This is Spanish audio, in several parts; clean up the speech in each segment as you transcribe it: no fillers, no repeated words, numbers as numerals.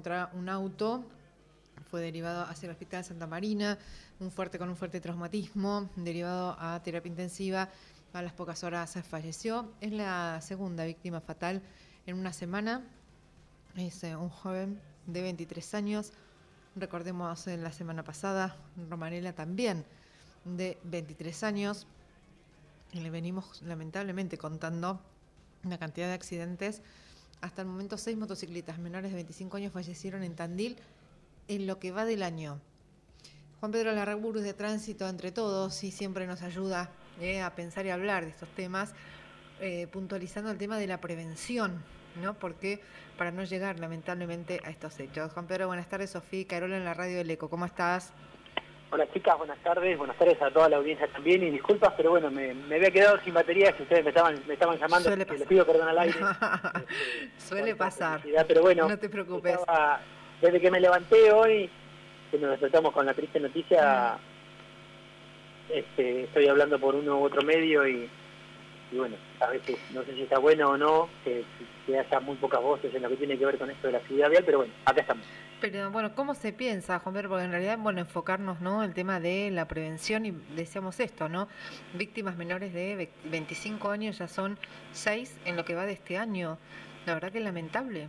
contra un auto, fue derivado hacia el Hospital Santa Marina, con un fuerte traumatismo, derivado a terapia intensiva. A las pocas horas falleció. Es la segunda víctima fatal en una semana. Es un joven de 23 años. Recordemos en la semana pasada, Romanela también de 23 años. Y le venimos lamentablemente contando una cantidad de accidentes. Hasta el momento 6 motociclistas menores de 25 años fallecieron en Tandil en lo que va del año. Juan Pedro Larragburu de Tránsito Entre Todos y siempre nos ayuda a pensar y hablar de estos temas, puntualizando el tema de la prevención, ¿no? Porque para no llegar lamentablemente a estos hechos. Juan Pedro, buenas tardes. Sofía Carola en la radio del Eco, ¿cómo estás? Hola chicas, buenas tardes a toda la audiencia también, y disculpas, pero bueno, me había quedado sin batería, si ustedes me estaban llamando, les pido perdón al aire. Suele pasar, pero bueno, no te preocupes. Desde que me levanté hoy, que nos despertamos con la triste noticia, estoy hablando por uno u otro medio y bueno, a veces no sé si está bueno o no que haya muy pocas voces en lo que tiene que ver con esto de la actividad vial, pero bueno, acá estamos. Pero bueno, ¿cómo se piensa, Juan Pedro? Porque en realidad, bueno, enfocarnos, ¿no?, el tema de la prevención, y decíamos esto, ¿no? Víctimas menores de 25 años ya son 6 en lo que va de este año. La verdad que es lamentable.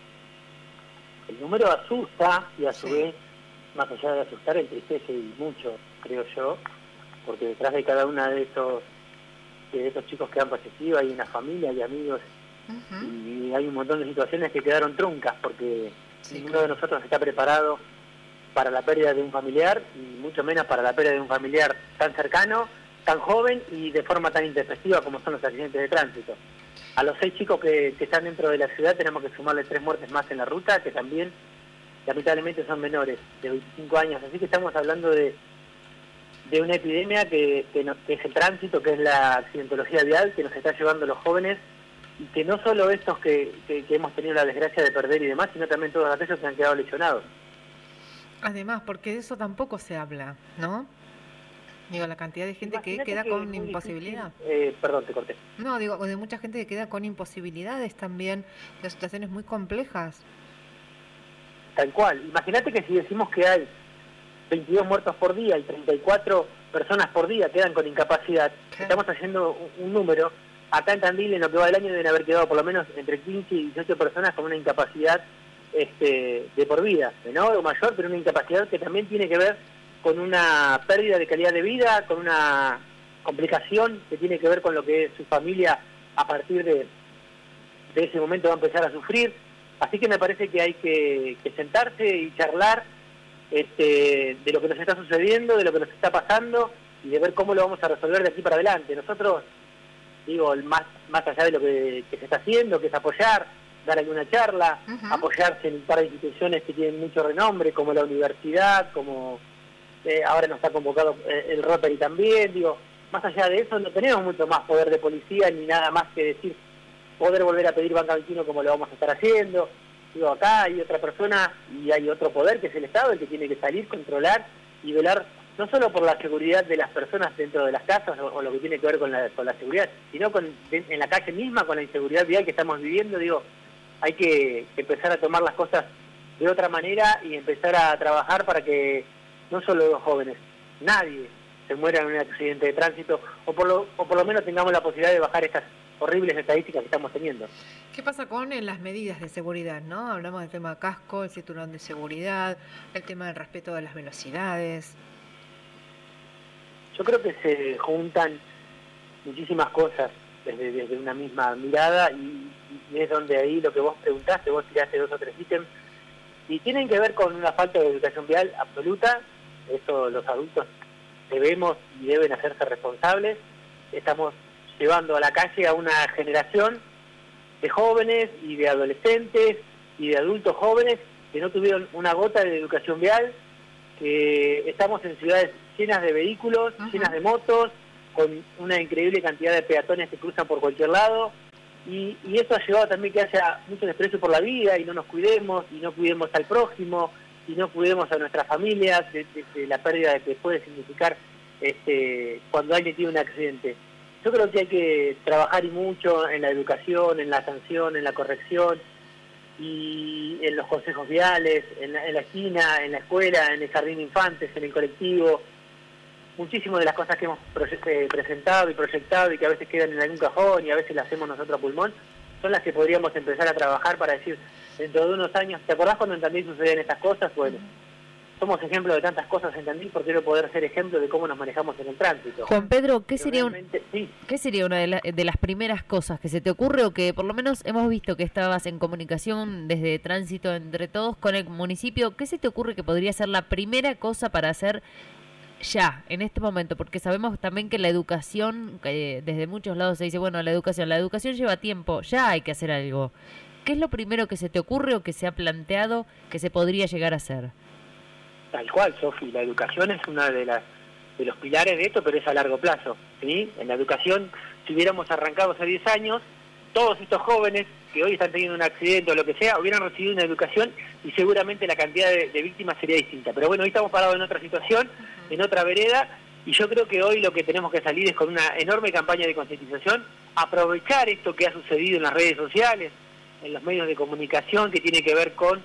El número asusta y a su vez, más allá de asustar, entristece y mucho, creo yo, porque detrás de cada una de estos chicos que han fallecido hay una familia y amigos, y hay un montón de situaciones que quedaron truncas porque ninguno de nosotros está preparado para la pérdida de un familiar, y mucho menos para la pérdida de un familiar tan cercano, tan joven y de forma tan intempestiva como son los accidentes de tránsito. A los 6 chicos que están dentro de la ciudad tenemos que sumarle 3 muertes más en la ruta, que también lamentablemente son menores de 25 años, así que estamos hablando de una epidemia que es el tránsito, que es la accidentología vial, que nos está llevando a los jóvenes, y que no solo estos que hemos tenido la desgracia de perder y demás, sino también todos aquellos que han quedado lesionados. Además, porque de eso tampoco se habla, ¿no? Digo, la cantidad de gente que queda con imposibilidad. Perdón, te corté. No, digo, de mucha gente que queda con imposibilidades también, de situaciones muy complejas. Tal cual. Imagínate que si decimos que hay 22 muertos por día y 34 personas por día quedan con incapacidad, estamos haciendo un número. Acá en Tandil, en lo que va del año, deben haber quedado por lo menos entre 15 y 18 personas con una incapacidad de por vida, menor o mayor, pero una incapacidad que también tiene que ver con una pérdida de calidad de vida, con una complicación que tiene que ver con lo que es su familia a partir de ese momento va a empezar a sufrir. Así que me parece que hay que sentarse y charlar de lo que nos está sucediendo, de lo que nos está pasando, y de ver cómo lo vamos a resolver de aquí para adelante. Nosotros, digo, más allá de lo que se está haciendo, que es apoyar, dar alguna charla, apoyarse en un par de instituciones que tienen mucho renombre, como la universidad, como ahora nos está convocado el Rotary también. Digo, más allá de eso no tenemos mucho más poder de policía ni nada más que decir poder volver a pedir banca 21 como lo vamos a estar haciendo. Digo, acá hay otra persona y hay otro poder que es el Estado, el que tiene que salir, controlar y velar no solo por la seguridad de las personas dentro de las casas o lo que tiene que ver con la seguridad, sino en la calle misma, con la inseguridad vial que estamos viviendo. Digo, hay que empezar a tomar las cosas de otra manera y empezar a trabajar para que no solo los jóvenes, nadie se muera en un accidente de tránsito, o por lo menos tengamos la posibilidad de bajar estas horribles estadísticas que estamos teniendo. ¿Qué pasa con las medidas de seguridad, no? Hablamos del tema casco, el cinturón de seguridad, el tema del respeto de las velocidades. Yo creo que se juntan muchísimas cosas desde una misma mirada, y es donde ahí lo que vos preguntaste, vos tiraste 2 o 3 ítems, y tienen que ver con una falta de educación vial absoluta. Eso los adultos debemos y deben hacerse responsables. Estamos llevando a la calle a una generación de jóvenes y de adolescentes y de adultos jóvenes que no tuvieron una gota de educación vial, que estamos en ciudades llenas de vehículos, llenas de motos, con una increíble cantidad de peatones que cruzan por cualquier lado, y eso ha llevado también que haya mucho desprecio por la vida, y no nos cuidemos, y no cuidemos al prójimo, y no cuidemos a nuestras familias de la pérdida que puede significar cuando alguien tiene un accidente. Yo creo que hay que trabajar y mucho en la educación, en la sanción, en la corrección, y en los consejos viales, en la esquina, en la escuela, en el jardín de infantes, en el colectivo. Muchísimas de las cosas que hemos presentado y proyectado y que a veces quedan en algún cajón y a veces las hacemos nosotros a pulmón, son las que podríamos empezar a trabajar para decir, dentro de unos años, ¿te acordás cuando en Tandil sucedían estas cosas? Bueno, somos ejemplos de tantas cosas en Tandil, porque quiero poder ser ejemplo de cómo nos manejamos en el tránsito. Juan Pedro, ¿qué sería una de las primeras cosas que se te ocurre o que por lo menos hemos visto que estabas en comunicación desde Tránsito Entre Todos con el municipio? ¿Qué se te ocurre que podría ser la primera cosa para hacer ya, en este momento? Porque sabemos también que la educación, desde muchos lados se dice, bueno, la educación lleva tiempo, ya hay que hacer algo. ¿Qué es lo primero que se te ocurre o que se ha planteado que se podría llegar a hacer? Tal cual, Sofi, la educación es una de los pilares de esto, pero es a largo plazo, ¿sí? En la educación, si hubiéramos arrancado hace 10 años, todos estos jóvenes que hoy están teniendo un accidente o lo que sea, hubieran recibido una educación y seguramente la cantidad de víctimas sería distinta. Pero bueno, hoy estamos parados en otra situación, en otra vereda, y yo creo que hoy lo que tenemos que salir es con una enorme campaña de concientización, aprovechar esto que ha sucedido en las redes sociales, en los medios de comunicación, que tiene que ver con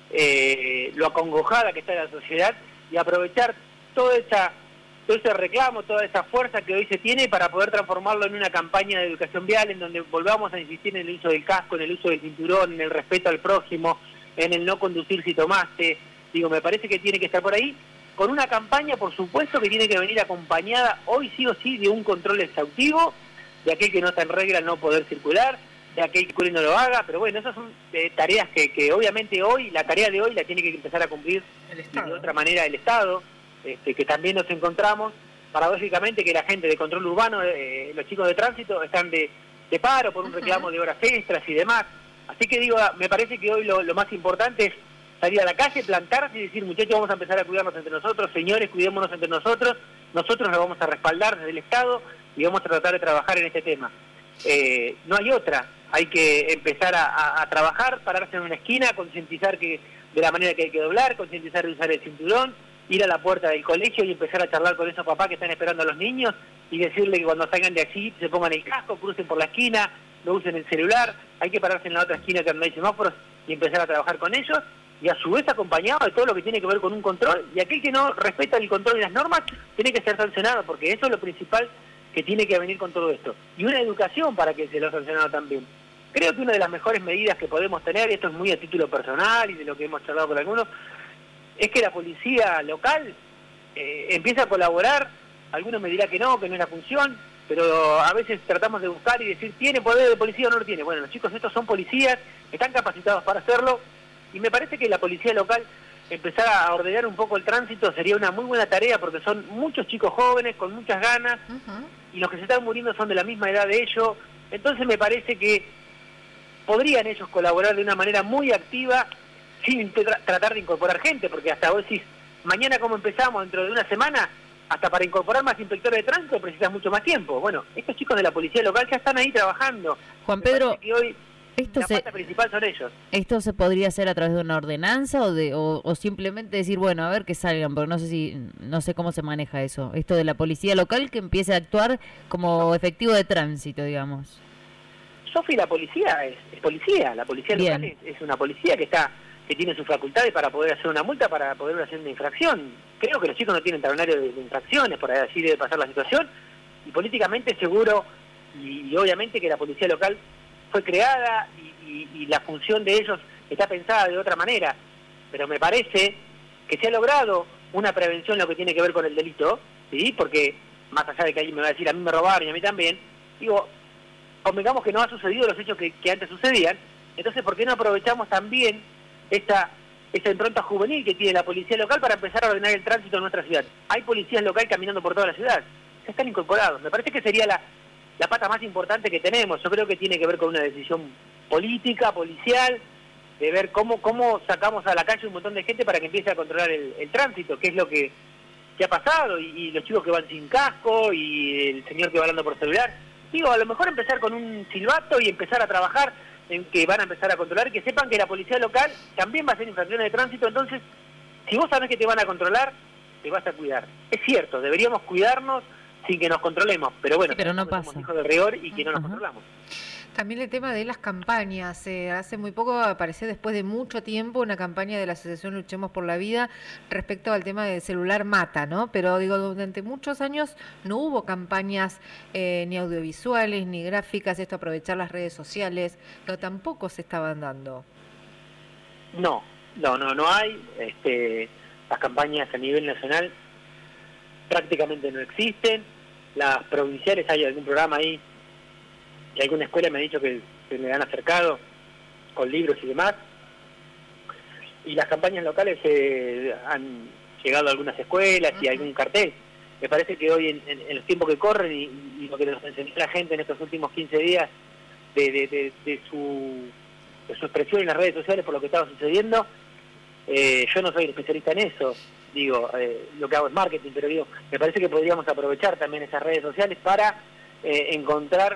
lo acongojada que está la sociedad, y aprovechar todo ese reclamo, toda esa fuerza que hoy se tiene para poder transformarlo en una campaña de educación vial en donde volvamos a insistir en el uso del casco, en el uso del cinturón, en el respeto al prójimo, en el no conducir si tomaste. Digo, me parece que tiene que estar por ahí, con una campaña, por supuesto, que tiene que venir acompañada hoy sí o sí de un control exhaustivo, de aquel que no está en regla no poder circular, de aquel que no lo haga, pero bueno, esas son tareas que obviamente hoy, la tarea de hoy la tiene que empezar a cumplir de otra manera el Estado, que también nos encontramos, paradójicamente, que la gente de control urbano, los chicos de tránsito, están de paro por un reclamo de horas extras y demás. Así que digo, me parece que hoy lo más importante es salir a la calle, plantarse y decir, muchachos, vamos a empezar a cuidarnos entre nosotros, señores, cuidémonos entre nosotros nos vamos a respaldar desde el Estado y vamos a tratar de trabajar en este tema. No hay otra, hay que empezar a trabajar, pararse en una esquina, concientizar que de la manera que hay que doblar, concientizar de usar el cinturón, ir a la puerta del colegio y empezar a charlar con esos papás que están esperando a los niños y decirle que cuando salgan de aquí se pongan el casco, crucen por la esquina, no usen el celular, hay que pararse en la otra esquina que no hay semáforos y empezar a trabajar con ellos, y a su vez acompañado de todo lo que tiene que ver con un control, y aquel que no respeta el control y las normas tiene que ser sancionado, porque eso es lo principal que tiene que venir con todo esto, y una educación para que se lo sancionado también. Creo que una de las mejores medidas que podemos tener, y esto es muy a título personal y de lo que hemos charlado con algunos, es que la policía local empiece a colaborar. Algunos me dirán que no es la función, pero a veces tratamos de buscar y decir, ¿tiene poder de policía o no lo tiene? Bueno, los chicos estos son policías, están capacitados para hacerlo, y me parece que la policía local empezar a ordenar un poco el tránsito sería una muy buena tarea, porque son muchos chicos jóvenes con muchas ganas, y los que se están muriendo son de la misma edad de ellos. Entonces me parece que podrían ellos colaborar de una manera muy activa sin tratar de incorporar gente, porque hasta vos decís, mañana como empezamos, dentro de una semana, hasta para incorporar más inspectores de tránsito precisas mucho más tiempo. Bueno, estos chicos de la policía local ya están ahí trabajando. Juan Pedro, que hoy la pata principal son ellos. ¿Esto se podría hacer a través de una ordenanza o simplemente decir, bueno, a ver que salgan? Porque no sé cómo se maneja eso. Esto de la policía local que empiece a actuar como efectivo de tránsito, digamos. Sofi, la policía es policía. La policía local es una policía que tiene sus facultades para poder hacer una multa, para poder hacer una infracción. Creo que los chicos no tienen talonario de infracciones, por así debe pasar la situación, y políticamente seguro, y obviamente que la policía local fue creada y la función de ellos está pensada de otra manera, pero me parece que se ha logrado una prevención en lo que tiene que ver con el delito, ¿sí? Porque más allá de que alguien me va a decir, a mí me robaron y a mí también, digo, convengamos que no ha sucedido los hechos que antes sucedían, entonces ¿por qué no aprovechamos también esta impronta juvenil que tiene la policía local para empezar a ordenar el tránsito en nuestra ciudad? Hay policías locales caminando por toda la ciudad, ya están incorporados. Me parece que sería la pata más importante que tenemos. Yo creo que tiene que ver con una decisión política, policial, de ver cómo sacamos a la calle un montón de gente para que empiece a controlar el tránsito, que es lo que ha pasado, y los chicos que van sin casco, y el señor que va hablando por celular. Digo, a lo mejor empezar con un silbato y empezar a trabajar en que van a empezar a controlar, que sepan que la policía local también va a hacer infracciones de tránsito. Entonces, si vos sabés que te van a controlar, te vas a cuidar. Es cierto, deberíamos cuidarnos sin que nos controlemos, pero bueno, sí, pero no pasa. Somos hijos del rigor y que no nos controlamos. También el tema de las campañas. Hace muy poco apareció, después de mucho tiempo, una campaña de la Asociación Luchemos por la Vida respecto al tema del celular mata, ¿no? Pero digo, durante muchos años no hubo campañas ni audiovisuales, ni gráficas, esto aprovechar las redes sociales, pero tampoco se estaban dando. No hay. Las campañas a nivel nacional prácticamente no existen. Las provinciales, hay algún programa ahí, y alguna escuela me ha dicho que se me han acercado con libros y demás. Y las campañas locales han llegado a algunas escuelas y algún cartel. Me parece que hoy en los tiempos que corren y lo que nos enseñó la gente en estos últimos 15 días de su expresión en las redes sociales por lo que estaba sucediendo, yo no soy especialista en eso, lo que hago es marketing, pero me parece que podríamos aprovechar también esas redes sociales para encontrar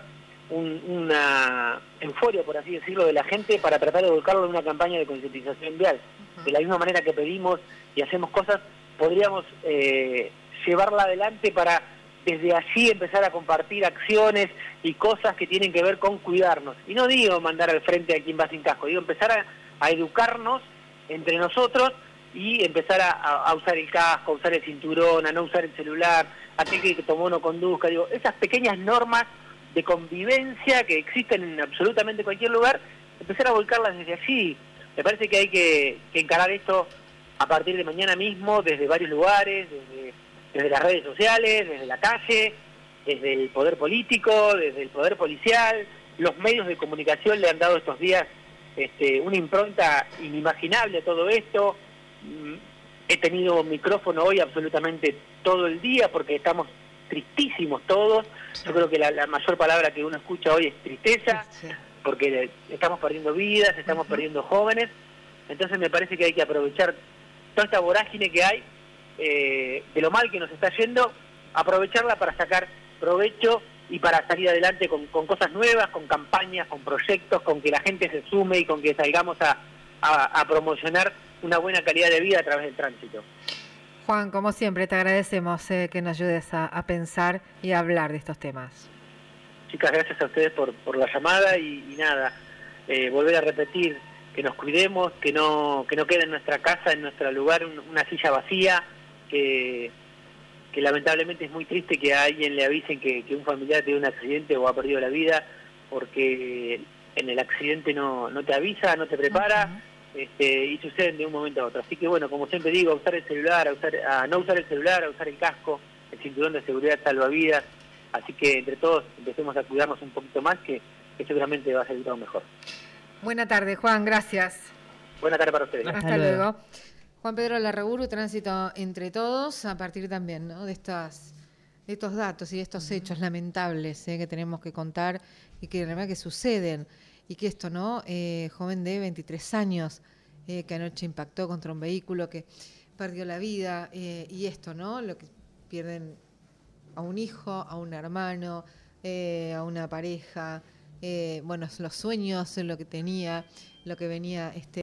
una euforia, por así decirlo, de la gente, para tratar de volcarlo en una campaña de concientización vial. De la misma manera que pedimos y hacemos cosas, podríamos llevarla adelante para desde allí empezar a compartir acciones y cosas que tienen que ver con cuidarnos. Y no digo mandar al frente a quien va sin casco, digo empezar a educarnos entre nosotros y empezar a usar el casco, a usar el cinturón, a no usar el celular, aquel que tomó no conduzca. Esas pequeñas normas de convivencia que existen en absolutamente cualquier lugar, empezar a volcarlas desde allí. Me parece que hay que encarar esto a partir de mañana mismo, desde varios lugares, desde las redes sociales, desde la calle, desde el poder político, desde el poder policial. Los medios de comunicación le han dado estos días una impronta inimaginable a todo esto. He tenido micrófono hoy absolutamente todo el día porque estamos tristísimos todos. Yo creo que la mayor palabra que uno escucha hoy es tristeza, porque estamos perdiendo vidas, estamos perdiendo jóvenes. Entonces me parece que hay que aprovechar toda esta vorágine que hay, de lo mal que nos está yendo, aprovecharla para sacar provecho y para salir adelante con cosas nuevas, con campañas, con proyectos, con que la gente se sume y con que salgamos a promocionar una buena calidad de vida a través del tránsito. Juan, como siempre, te agradecemos que nos ayudes a pensar y a hablar de estos temas. Chicas, gracias a ustedes por la llamada y nada, volver a repetir que nos cuidemos, que no quede en nuestra casa, en nuestro lugar, una silla vacía, que lamentablemente es muy triste que a alguien le avisen que un familiar tiene un accidente o ha perdido la vida, porque en el accidente no te avisa, no te prepara. Y suceden de un momento a otro. Así que bueno, como siempre digo, a usar el celular, a no usar el celular, a usar el casco, el cinturón de seguridad salvavidas. Así que entre todos empecemos a cuidarnos un poquito más, que seguramente va a ser todo mejor. Buena tarde, Juan, gracias. Buena tarde para ustedes. Hasta luego. Juan Pedro Larraburu, Tránsito entre Todos, a partir también, ¿no?, de estos datos y de estos hechos lamentables que tenemos que contar y que realmente que suceden. Y que esto, ¿no? Joven de 23 años que anoche impactó contra un vehículo, que perdió la vida, y esto, ¿no? Lo que pierden a un hijo, a un hermano, a una pareja, los sueños, lo que tenía, lo que venía